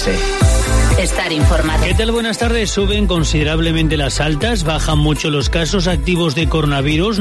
Ourense. Estar informado. ¿Qué tal? Buenas tardes. Suben considerablemente las altas, bajan mucho los casos activos de coronavirus.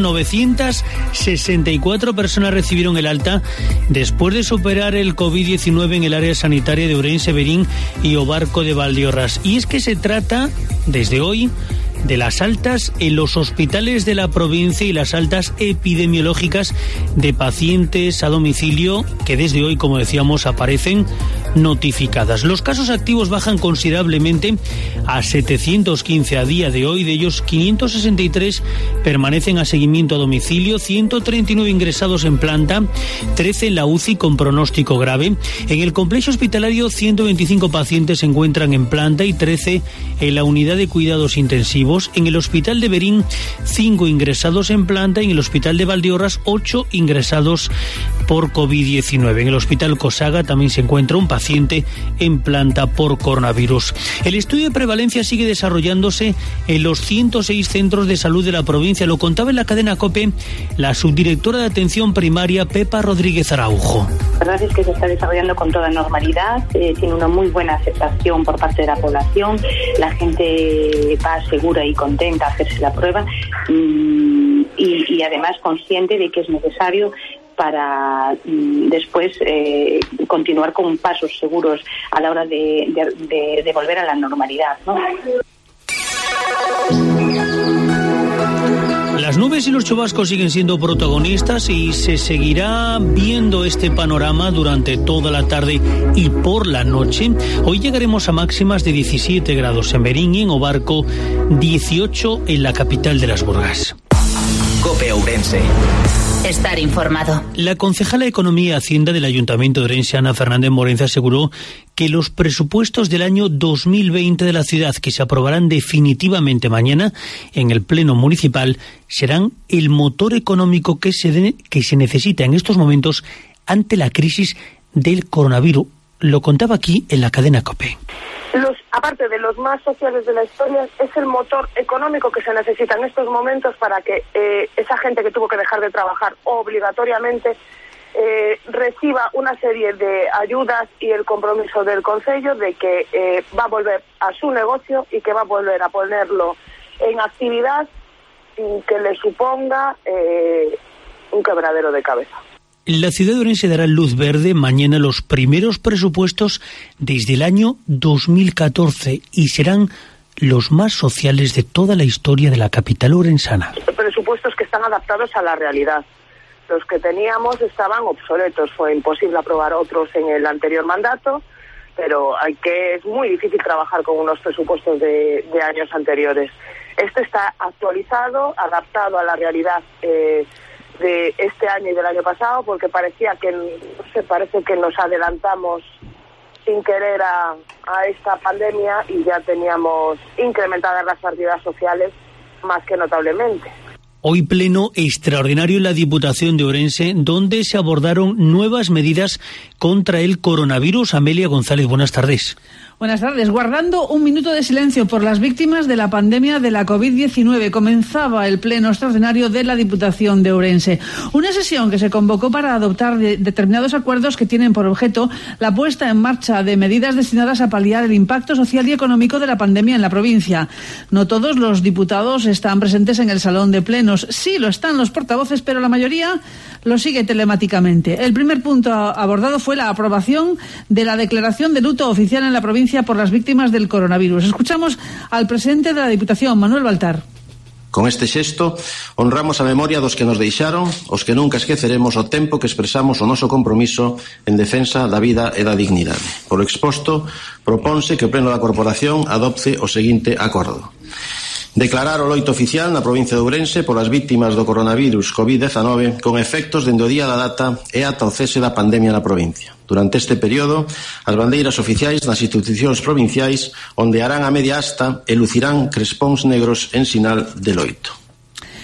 964 personas recibieron el alta después de superar el COVID-19 en el área sanitaria de Ourense, Verín y Obarco de Valdeorras. Y es que se trata, desde hoy, de las altas en los hospitales de la provincia y las altas epidemiológicas de pacientes a domicilio que desde hoy, como decíamos, aparecen notificadas. Los casos activos bajan considerablemente a 715 a día de hoy. De ellos, 563 permanecen a seguimiento a domicilio, 139 ingresados en planta, 13 en la UCI con pronóstico grave. En el complejo hospitalario, 125 pacientes se encuentran en planta y 13 en la unidad de cuidados intensivos. En el hospital de Verín, 5 ingresados en planta y en el hospital de Valdeorras, 8 ingresados por COVID-19. En el hospital Cosaga también se encuentra un paciente en planta por coronavirus. El estudio de prevalencia sigue desarrollándose en los 106 centros de salud de la provincia. Lo contaba en la cadena COPE la subdirectora de atención primaria, Pepa Rodríguez Araujo. La verdad es que se está desarrollando con toda normalidad, tiene una muy buena aceptación por parte de la población, la gente va segura y contenta a hacerse la prueba y además consciente de que es necesario para después continuar con pasos seguros a la hora de volver a la normalidad, ¿no? Las nubes y los chubascos siguen siendo protagonistas y se seguirá viendo este panorama durante toda la tarde y por la noche. Hoy llegaremos a máximas de 17 grados en Verín y en Obarco, 18 en la capital de las Burgas. COPE Ourense. Estar informado. La concejala de Economía y Hacienda del Ayuntamiento de Ourense, Ana Fernández Morenza, aseguró que los presupuestos del año 2020 de la ciudad, que se aprobarán definitivamente mañana en el Pleno Municipal, serán el motor económico que se necesita en estos momentos ante la crisis del coronavirus. Lo contaba aquí en la cadena COPE. Aparte de los más sociales de la historia, es el motor económico que se necesita en estos momentos para que esa gente que tuvo que dejar de trabajar obligatoriamente reciba una serie de ayudas y el compromiso del Concello de que va a volver a su negocio y que va a volver a ponerlo en actividad sin que le suponga un quebradero de cabeza. La ciudad de Ourense dará luz verde mañana los primeros presupuestos desde el año 2014 y serán los más sociales de toda la historia de la capital orensana. Presupuestos que están adaptados a la realidad. Los que teníamos estaban obsoletos, fue imposible aprobar otros en el anterior mandato, pero es muy difícil trabajar con unos presupuestos de años anteriores. Este está actualizado, adaptado a la realidad de este año y del año pasado, porque parece que nos adelantamos sin querer a esta pandemia y ya teníamos incrementadas las partidas sociales más que notablemente. Hoy pleno extraordinario en la Diputación de Ourense, donde se abordaron nuevas medidas contra el coronavirus. Amelia González, buenas tardes. Buenas tardes. Guardando un minuto de silencio por las víctimas de la pandemia de la COVID-19, comenzaba el pleno extraordinario de la Diputación de Ourense. Una sesión que se convocó para adoptar determinados acuerdos que tienen por objeto la puesta en marcha de medidas destinadas a paliar el impacto social y económico de la pandemia en la provincia. No todos los diputados están presentes en el salón de plenos. Sí lo están los portavoces, pero la mayoría lo sigue telemáticamente. El primer punto abordado fue la aprobación de la declaración de luto oficial en la provincia por las víctimas del coronavirus. Escuchamos al presidente de la Diputación, Manuel Baltar. Con este xesto, honramos a memoria dos que nos deixaron, os que nunca esqueceremos o tempo que expresamos o noso compromiso en defensa da vida e da dignidade. Polo exposto, proponse que o Pleno da Corporación adopte o seguinte acordo. Declarar o loito oficial na provincia de Ourense polas víctimas do coronavirus COVID-19 con efectos dende o día da data e ata o cese da pandemia na provincia. Durante este período, as bandeiras oficiais nas institucións provinciais ondearán a media asta e lucirán crespóns negros en sinal de loito.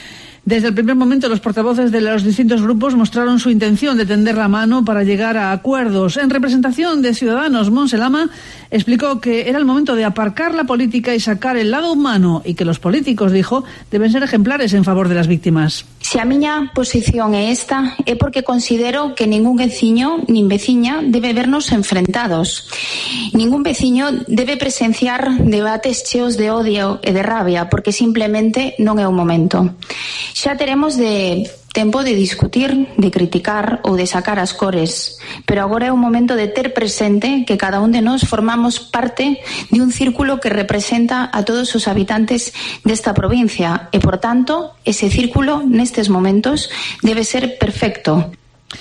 Desde el primer momento, los portavoces de los distintos grupos mostraron su intención de tender la mano para llegar a acuerdos. En representación de Ciudadanos, Montse Lama explicó que era el momento de aparcar la política y sacar el lado humano y que los políticos, dijo, deben ser ejemplares en favor de las víctimas. Se a miña posición é esta é porque considero que ningún veciño nin veciña debe vernos enfrentados. Ningún veciño debe presenciar debates cheos de odio e de rabia porque simplemente non é o momento. Xa teremos de tempo de discutir, de criticar ou de sacar as cores, pero agora é o momento de ter presente que cada un de nós formamos parte de un círculo que representa a todos os habitantes desta provincia e, por tanto, ese círculo nestes momentos debe ser perfecto.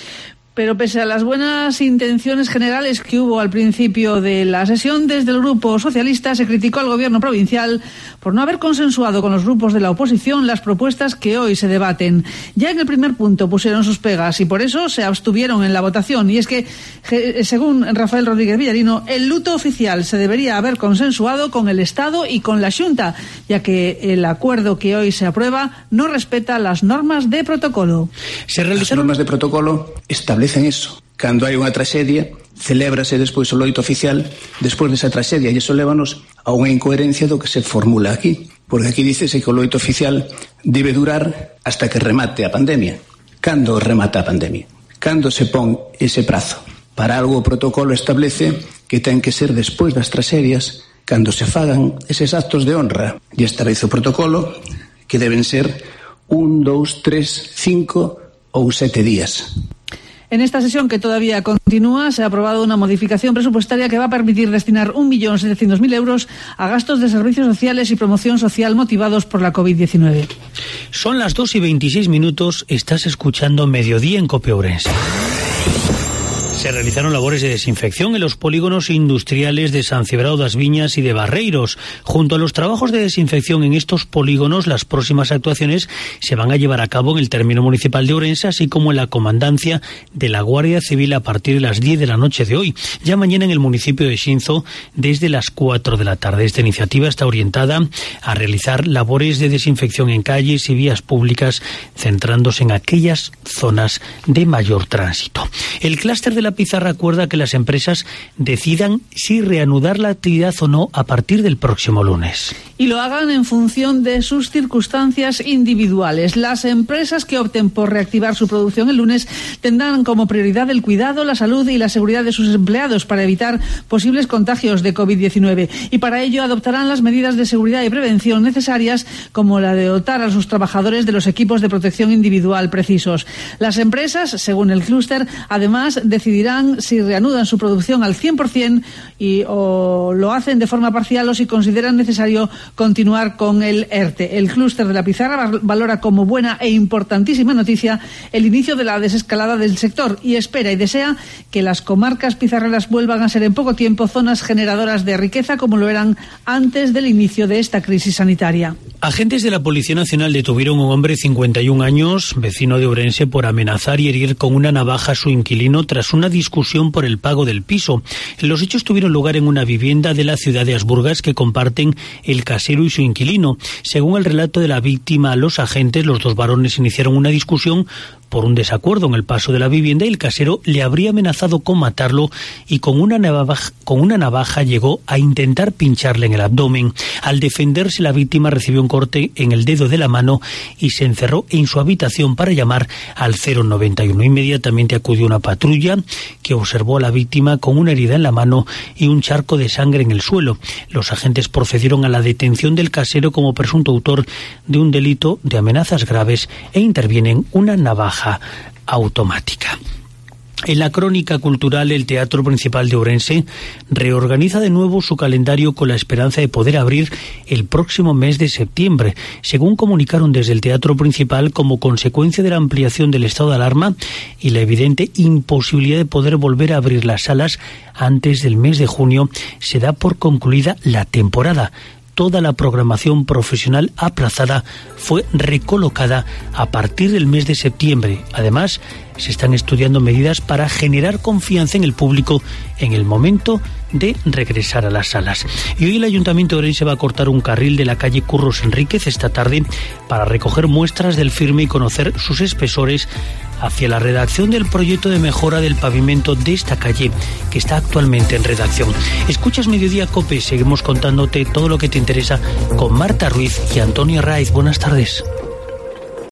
Pero pese a las buenas intenciones generales que hubo al principio de la sesión, desde el Grupo Socialista se criticó al Gobierno provincial por no haber consensuado con los grupos de la oposición las propuestas que hoy se debaten. Ya en el primer punto pusieron sus pegas y por eso se abstuvieron en la votación. Y es que, según Rafael Rodríguez Villarino, el luto oficial se debería haber consensuado con el Estado y con la Xunta, ya que el acuerdo que hoy se aprueba no respeta las normas de protocolo. As normas de protocolo establecen eso. Cando hai unha traxedia, celébrase despois o loito oficial despois desa traxedia, e iso lévanos a unha incoherencia do que se formula aquí, porque aquí dícese que o loito oficial debe durar hasta que remate a pandemia. Cando remata a pandemia? Cando se pon ese prazo? Para algo o protocolo establece que ten que ser despois das traxedias, cando se fagan eses actos de honra, e establece o protocolo que deben ser 1, 2, 3, 5 ou 7 días. En esta sesión, que todavía continúa, se ha aprobado una modificación presupuestaria que va a permitir destinar 1.700.000 euros a gastos de servicios sociales y promoción social motivados por la COVID-19. Son las 2:26, estás escuchando Mediodía en COPE Ourense. Se realizaron labores de desinfección en los polígonos industriales de San Cibrao das Viñas y de Barreiros. Junto a los trabajos de desinfección en estos polígonos, las próximas actuaciones se van a llevar a cabo en el término municipal de Ourense, así como en la comandancia de la Guardia Civil a partir de las 10 de la noche de hoy. Ya mañana en el municipio de Xinzo, desde las 4 de la tarde. Esta iniciativa está orientada a realizar labores de desinfección en calles y vías públicas, centrándose en aquellas zonas de mayor tránsito. El clúster de la Pizarra acuerda que las empresas decidan si reanudar la actividad o no a partir del próximo lunes. Y lo hagan en función de sus circunstancias individuales. Las empresas que opten por reactivar su producción el lunes tendrán como prioridad el cuidado, la salud y la seguridad de sus empleados para evitar posibles contagios de COVID-19. Y para ello adoptarán las medidas de seguridad y prevención necesarias, como la de dotar a sus trabajadores de los equipos de protección individual precisos. Las empresas, según el clúster, además decidirán si reanudan su producción al 100% o lo hacen de forma parcial o si consideran necesario continuar con el ERTE. El clúster de la Pizarra valora como buena e importantísima noticia el inicio de la desescalada del sector y espera y desea que las comarcas pizarreras vuelvan a ser en poco tiempo zonas generadoras de riqueza como lo eran antes del inicio de esta crisis sanitaria. Agentes de la Policía Nacional detuvieron a un hombre de 51 años, vecino de Ourense, por amenazar y herir con una navaja a su inquilino tras una discusión por el pago del piso. Los hechos tuvieron lugar en una vivienda de la ciudad de Asburgas que comparten el casero y su inquilino. Según el relato de la víctima a los agentes, los dos varones iniciaron una discusión por un desacuerdo en el paso de la vivienda y el casero le habría amenazado con matarlo y con una navaja llegó a intentar pincharle en el abdomen. Al defenderse, la víctima recibió un corte en el dedo de la mano y se encerró en su habitación para llamar al 091. Inmediatamente acudió una patrulla que observó a la víctima con una herida en la mano y un charco de sangre en el suelo. Los agentes procedieron a la detención del casero como presunto autor de un delito de amenazas graves e intervienen una navaja automática. En la crónica cultural, el Teatro Principal de Ourense reorganiza de nuevo su calendario con la esperanza de poder abrir el próximo mes de septiembre, según comunicaron desde el Teatro Principal, como consecuencia de la ampliación del estado de alarma y la evidente imposibilidad de poder volver a abrir las salas antes del mes de junio. Se da por concluida la temporada. Toda la programación profesional aplazada fue recolocada a partir del mes de septiembre. Además, se están estudiando medidas para generar confianza en el público en el momento de regresar a las salas. Y hoy el Ayuntamiento de Ourense va a cortar un carril de la calle Curros Enríquez esta tarde para recoger muestras del firme y conocer sus espesores hacia la redacción del proyecto de mejora del pavimento de esta calle que está actualmente en redacción. Escuchas Mediodía COPE, seguimos contándote todo lo que te interesa con Marta Ruiz y Antonio Raiz. Buenas tardes.